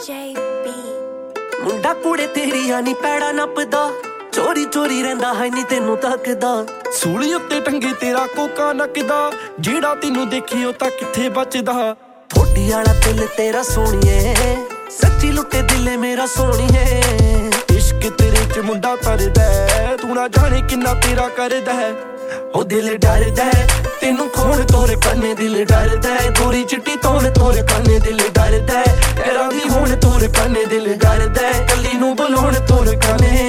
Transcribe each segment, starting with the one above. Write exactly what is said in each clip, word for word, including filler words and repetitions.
ਮੁੰਡਾ ਕੁੜੇ ਤੇਰੀਆਂ ਨੀ ਪੈੜਾ ਨੱਪਦਾ, ਚੋਰੀ ਚੋਰੀ ਰਹਿੰਦਾ ਹੈ ਨੀ ਤੈਨੂੰ ਤੱਕਦਾ। ਸੂਲੀ ਉੱਤੇ ਟੰਗੇ ਤੇਰਾ ਕੋਕਾ ਨੱਕਦਾ, ਜਿਹੜਾ ਤੈਨੂੰ ਦੇਖੀ ਉਹ ਤਾਂ ਕਿੱਥੇ ਬਚਦਾ। ਥੋੜੀ ਵਾਲਾ ਦਿਲ ਤੇਰਾ ਸੋਹਣੀਏ, ਸੱਚੀ ਲੁੱਟੇ ਦਿਲੇ ਮੇਰਾ ਸੋਹਣੀਏ। ਇਸ਼ਕ ਤੇਰੇ ਚ ਮੁੰਡਾ ਤਰਦਾ, ਤੂੰ ਨਾ ਜਾਣੇ ਕਿੰਨਾ ਤੇਰਾ ਕਰਦਾ। ਉਹ ਦਿਲ ਡਰਦਾ ਤੈਨੂੰ ਖੋਣ ਤੋਰੇ ਕੰਨੇ, ਦਿਲ ਡਰਦਾ ਗੋਰੀ ਚਿੱਟੀ ਤੋੜ ਤੋਰੇ ਕੰਨੇ, ਦਿਲ ਡਰਦਾ ਤੇਰਾ ਦੀ ਹੋਣ ਤੋਰੇ ਕੰਨੇ, ਦਿਲ ਡਰਦਾ ਕੱਲੀ ਨੂੰ ਬੁਲਾਉਣ ਤੋਰੇ ਕੰਨੇ।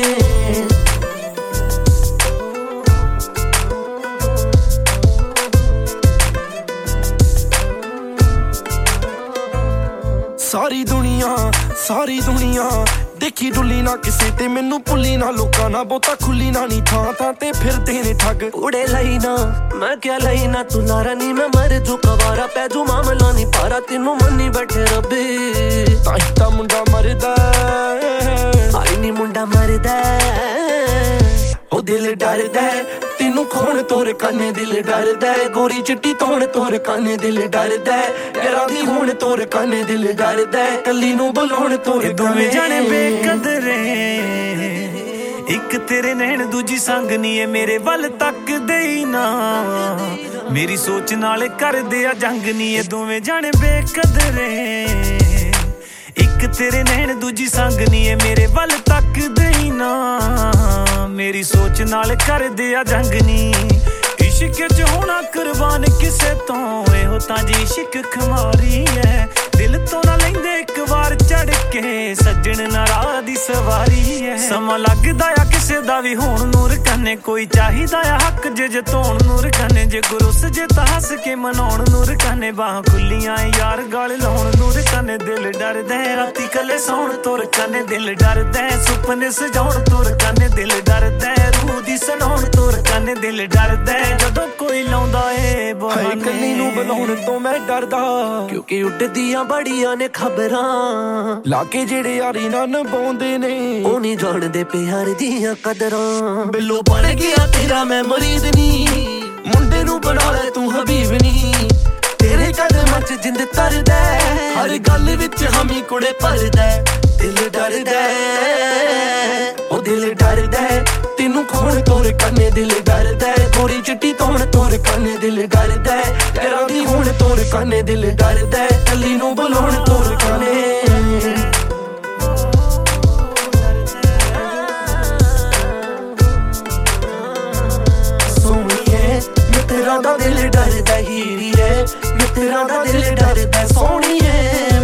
ਸਾਰੀ ਦੁਨੀਆ ਸਾਰੀ ਦੁਨੀਆ ਦੇਖੀ ਡੁੱਲੀ ਨਾ ਕਿਸੇ ਤੇ, ਮੈਨੂੰ ਭੁੱਲੀ ਨਾ ਲੋਕਾਂ ਨਾ ਬਹੁਤਾ ਖੁੱਲੀ ਨਾ ਨੀ ਥਾਂ ਥਾਂ ਤੇ ਫਿਰਦੇ ਨੇ ਠੱਗ। ਉੜੇ ਲਈ ਨਾ ਮੈਂ ਕਿਆ ਲਈ ਨਾ ਤੂੰ ਲਾਰਾ ਨੀ, ਮੈਂ ਮਰ ਜੂ ਕਵਾਰਾ ਪੈ ਜੂ ਮਾਮਲਾ ਨੀ ਪਾਰਾ, ਤੈਨੂੰ ਮੰਨੀ ਬੈਠੇ ਰੱਬੇ ਤਾਂ ਹੀ ਤਾਂ ਮੁੰਡਾ ਮਰਦਾ। ਆਈ ਨੀ ਮੁੰਡਾ ਮਰਦਾ, ਉਹ ਦਿਲ ਡਰਦਾ ਤੈਨੂੰ ਖੋਣ ਤੋਰ ਕੰਨੇ, ਦਿਲ ਡਰਦਾ ਗੋਰੀ ਚਿੱਟੀ ਤੋੜ ਤੋਰ ਕੰਨੇ, ਦਿਲ ਡਰਦਾ ਤੇਰਾ ਦੀ ਹੋਣ ਤੋਰ ਕੰਨੇ, ਦਿਲ ਡਰਦਾ ਕੱਲੀ ਨੂੰ ਬੁਲਾਉਣ ਤੋਰ। ਦੋਵੇਂ ਜਾਣੇ ਬੇਕਦਰੇ, ਇੱਕ ਤੇਰੇ ਨੈਣ ਦੂਜੀ ਸੰਗ ਨੀ ਏ ਮੇਰੇ ਵੱਲ ਤੱਕਦੇ ਹੀ ਨਾ, ਮੇਰੀ ਸੋਚ ਨਾਲ ਕਰਦੇ ਆ ਜੰਗ ਨੀ ਏ ਦੋਵੇਂ ਜਾਣੇ ਬੇਕਦਰੇ। ਇੱਕ ਤੇਰੇ ਨੈਣ ਦੂਜੀ ਸੰਗ ਨੀ ਏ ਮੇਰੇ ਵੱਲ ਤੱਕਦੇ ਹੀ ਨਾ, ਮੇਰੀ ਸੋਚ ਨਾਲ ਕਰਦੇ ਆ ਜੰਗ ਨੀ। ਇਸ਼ਕ ਚ ਹੋਣਾ ਕੁਰਬਾਨ ਕਿਸੇ ਤੋਂ, ਇਹੋ ਤਾਂ ਜੀ ਇਸ਼ਕ ਖਮਾਰੀ ਐ, ਦਿਲ ਤੋਂ ਨਾ ਲੈਂਦੇ ਇੱਕ ਵਾਰ ਚੜ ਕੇ ਸੱਜਣ ਨਾ ਰਾਹ ਦੀ ਸਵਾਰੀ ਐ। ਸਮਾਂ ਲੱਗਦਾ ਆ ਕਿਸੇ ਦਾ ਵੀ ਹੋਣ ਨੂਰ ਕੰਨੇ, ਕੋਈ ਚਾਹੀਦਾ ਆ ਹੱਕ ਜੇ ਜਤਾਉਣ ਨੂਰ ਕੰਨੇ, ਜੇ ਗੁਰੁੱਸ ਜੇ ਤਾਂ ਹੱਸ ਕੇ ਮਨਾਉਣ ਨੂਰ ਕੰਨੇ, ਬਾਹਾਂ ਖੁੱਲੀਆਂ ਯਾਰ ਗਲ ਲਾਉਣ ਨੂਰ ਕੰਨੇ, ਦਿਲ ਡਰਦਾ ਰਾਤੀ ਕੱਲੇ ਸੌਣ ਤੁਰ ਕੰਨੇ, ਦਿਲ ਡਰਦਾ ਸੁਪਨੇ ਸਜਾਉਣ ਤੁਰ ਕੰਨੇ, ਦਿਲ ਡਰਦਾ ਰੂਹ ਦੀ ਸੁਣਾਉਣ ਤੁਰ ਕੰਨੇ, ਦਿਲ ਡਰਦਾ ਜਦੋਂ ਕੋਈ ਲਾਉਂਦਾ ਏ ਬਹਾਨੇ। ਕੱਲੀ ਨੂੰ ਬੁਲਾਉਣ ਤੋਂ ਮੈਂ ਡਰਦਾ, ਕਿਉਂਕਿ ਉੱਡਦੀਆਂ ਬੜੀਆਂ ਨੇ ਖਬਰਾਂ, ਲਾ ਕੇ ਜਿਹੜੇ ਯਾਰੀ ਨਾ ਨਿਭਾਉਂਦੇ ਨੇ ਉਹ ਨਹੀਂ ਜਾਣਦੇ ਪਿਆਰ ਦੀਆਂ ਕਦਰਾਂ। ਬਿੱਲੋ ਬਣ ਗਿਆ ਤੇਰਾ ਮੈਂ ਮਰੀਦ ਨੀ, ਮੁੰਡੇ ਨੂੰ ਬਣਾ ਲੈ ਤੂੰ ਹਬੀਬ ਨੀ, ਤੇਰੇ ਕਦਮਾਂ ਚ ਜਿੰਦ ਤਰਦਾ, ਹਰ ਗੱਲ ਵਿੱਚ ਹਮੀ ਕੁੜੇ ਭਰਦਾ। ਦਿਲ ਡਰਦਾ ਉਹ ਦਿਲ ਡਰਦਾ ਤੈਨੂੰ ਖੋਣ ਤੋਰ ਕੰਨੇ, ਦਿਲ ਡਰਦਾ ਗੋਰੀ ਚਿੱਟੀ ਤੋੜ ਤੋਰ ਕੰਨੇ, ਦਿਲ ਡਰਦਾ ਤੇਰਾ ਦੀ ਹੋਣ ਤੋਰ ਕੰਨੇ, ਦਿਲ ਡਰਦਾ ਕੱਲੀ ਨੂੰ ਬੁਲਾਉਣ ਤੋਰ ਕੰਨੇ। ਸੋਹਣੀਏ ਮੈਂ ਤੇਰਾ ਦਾ ਦਿਲ ਡਰਦਾ ਹੀਰੀਏ, ਮੈਂ ਤੇਰਾ ਦਾ ਦਿਲ ਡਰਦਾ ਸੋਹਣੀਏ।